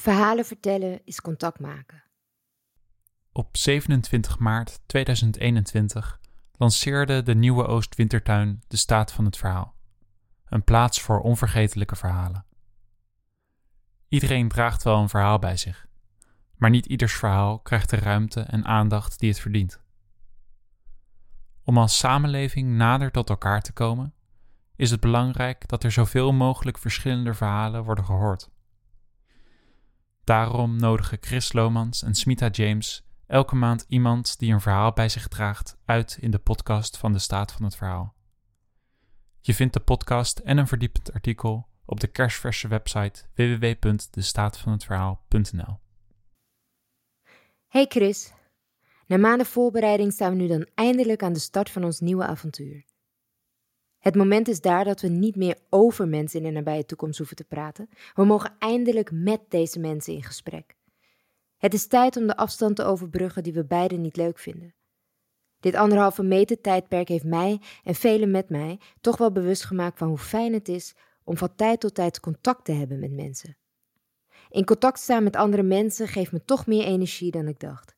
Verhalen vertellen is contact maken. Op 27 maart 2021 lanceerde de Nieuwe Oost-Wintertuin de Staat van het Verhaal. Een plaats voor onvergetelijke verhalen. Iedereen draagt wel een verhaal bij zich, maar niet ieders verhaal krijgt de ruimte en aandacht die het verdient. Om als samenleving nader tot elkaar te komen, is het belangrijk dat er zoveel mogelijk verschillende verhalen worden gehoord. Daarom nodigen Chris Lomans en Smita James elke maand iemand die een verhaal bij zich draagt uit in de podcast van de Staat van het Verhaal. Je vindt de podcast en een verdiepend artikel op de kersverse website www.destaatvanhetverhaal.nl. Hey Chris, na maanden voorbereiding staan we nu dan eindelijk aan de start van ons nieuwe avontuur. Het moment is daar dat we niet meer over mensen in de nabije toekomst hoeven te praten. We mogen eindelijk met deze mensen in gesprek. Het is tijd om de afstand te overbruggen die we beiden niet leuk vinden. Dit 1,5 meter tijdperk heeft mij en velen met mij toch wel bewust gemaakt van hoe fijn het is om van tijd tot tijd contact te hebben met mensen. In contact staan met andere mensen geeft me toch meer energie dan ik dacht.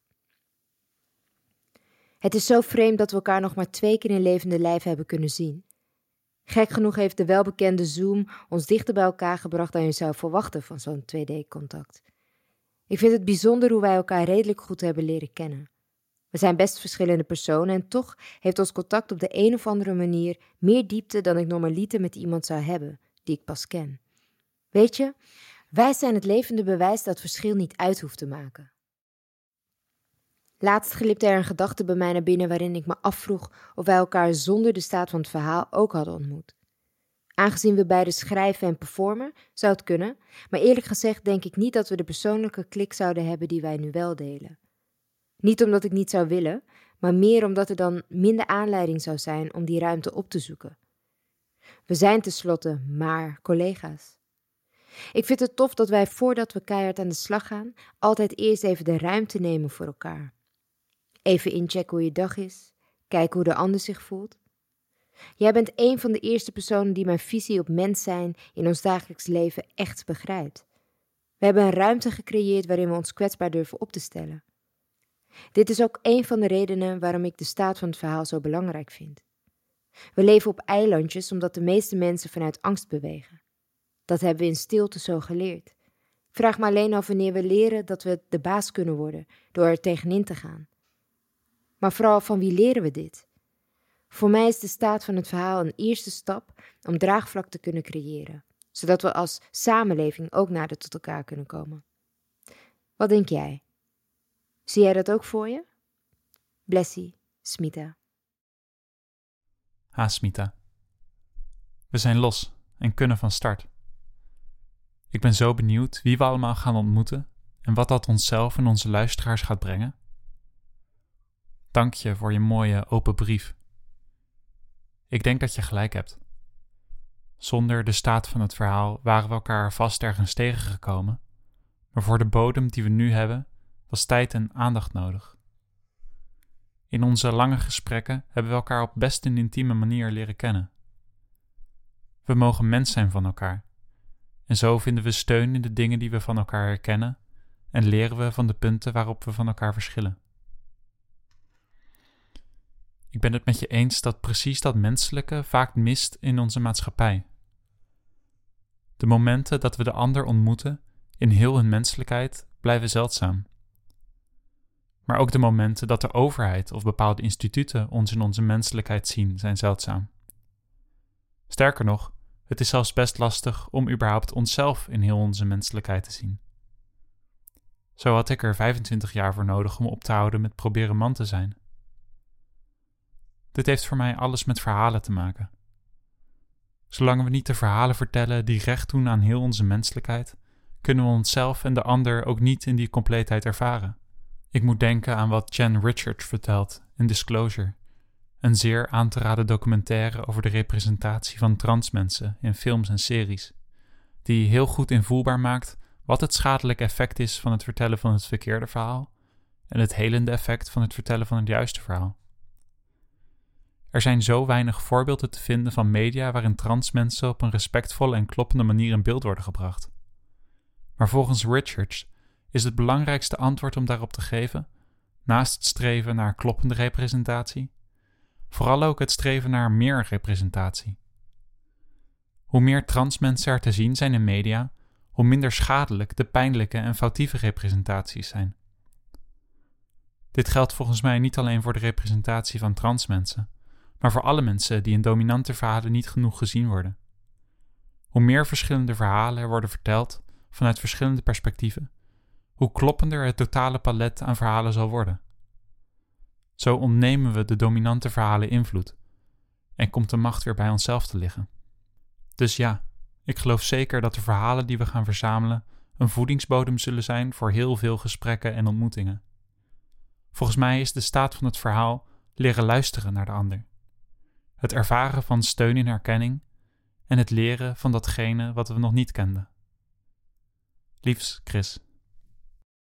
Het is zo vreemd dat we elkaar nog maar 2 keer in levende lijf hebben kunnen zien. Gek genoeg heeft de welbekende Zoom ons dichter bij elkaar gebracht dan je zou verwachten van zo'n 2D-contact. Ik vind het bijzonder hoe wij elkaar redelijk goed hebben leren kennen. We zijn best verschillende personen en toch heeft ons contact op de een of andere manier meer diepte dan ik normaliter met iemand zou hebben, die ik pas ken. Weet je, wij zijn het levende bewijs dat verschil niet uit hoeft te maken. Laatst glipte er een gedachte bij mij naar binnen waarin ik me afvroeg of wij elkaar zonder de staat van het verhaal ook hadden ontmoet. Aangezien we beide schrijven en performen, zou het kunnen, maar eerlijk gezegd denk ik niet dat we de persoonlijke klik zouden hebben die wij nu wel delen. Niet omdat ik niet zou willen, maar meer omdat er dan minder aanleiding zou zijn om die ruimte op te zoeken. We zijn tenslotte maar collega's. Ik vind het tof dat wij voordat we keihard aan de slag gaan, altijd eerst even de ruimte nemen voor elkaar. Even inchecken hoe je dag is, kijken hoe de ander zich voelt. Jij bent een van de eerste personen die mijn visie op mens zijn in ons dagelijks leven echt begrijpt. We hebben een ruimte gecreëerd waarin we ons kwetsbaar durven op te stellen. Dit is ook een van de redenen waarom ik de staat van het verhaal zo belangrijk vind. We leven op eilandjes omdat de meeste mensen vanuit angst bewegen. Dat hebben we in stilte zo geleerd. Ik vraag me alleen af wanneer we leren dat we de baas kunnen worden door er tegenin te gaan. Maar vooral van wie leren we dit? Voor mij is de staat van het verhaal een eerste stap om draagvlak te kunnen creëren, zodat we als samenleving ook nader tot elkaar kunnen komen. Wat denk jij? Zie jij dat ook voor je? Blessie, Smita. Smita. We zijn los en kunnen van start. Ik ben zo benieuwd wie we allemaal gaan ontmoeten en wat dat onszelf en onze luisteraars gaat brengen. Dank je voor je mooie open brief. Ik denk dat je gelijk hebt. Zonder de staat van het verhaal waren we elkaar vast ergens tegengekomen, maar voor de bodem die we nu hebben was tijd en aandacht nodig. In onze lange gesprekken hebben we elkaar op best een intieme manier leren kennen. We mogen mens zijn van elkaar en zo vinden we steun in de dingen die we van elkaar herkennen en leren we van de punten waarop we van elkaar verschillen. Ik ben het met je eens dat precies dat menselijke vaak mist in onze maatschappij. De momenten dat we de ander ontmoeten in heel hun menselijkheid blijven zeldzaam. Maar ook de momenten dat de overheid of bepaalde instituten ons in onze menselijkheid zien zijn zeldzaam. Sterker nog, het is zelfs best lastig om überhaupt onszelf in heel onze menselijkheid te zien. Zo had ik er 25 jaar voor nodig om op te houden met proberen man te zijn. Dit heeft voor mij alles met verhalen te maken. Zolang we niet de verhalen vertellen die recht doen aan heel onze menselijkheid, kunnen we onszelf en de ander ook niet in die compleetheid ervaren. Ik moet denken aan wat Jen Richards vertelt in Disclosure, een zeer aan te raden documentaire over de representatie van transmensen in films en series, die heel goed invoelbaar maakt wat het schadelijke effect is van het vertellen van het verkeerde verhaal en het helende effect van het vertellen van het juiste verhaal. Er zijn zo weinig voorbeelden te vinden van media waarin transmensen op een respectvolle en kloppende manier in beeld worden gebracht. Maar volgens Richards is het belangrijkste antwoord om daarop te geven, naast het streven naar kloppende representatie, vooral ook het streven naar meer representatie. Hoe meer trans mensen er te zien zijn in media, hoe minder schadelijk de pijnlijke en foutieve representaties zijn. Dit geldt volgens mij niet alleen voor de representatie van trans mensen, maar voor alle mensen die in dominante verhalen niet genoeg gezien worden. Hoe meer verschillende verhalen er worden verteld vanuit verschillende perspectieven, hoe kloppender het totale palet aan verhalen zal worden. Zo ontnemen we de dominante verhalen invloed en komt de macht weer bij onszelf te liggen. Dus ja, ik geloof zeker dat de verhalen die we gaan verzamelen een voedingsbodem zullen zijn voor heel veel gesprekken en ontmoetingen. Volgens mij is de staat van het verhaal leren luisteren naar de ander. Het ervaren van steun en herkenning en het leren van datgene wat we nog niet kenden. Liefs, Chris.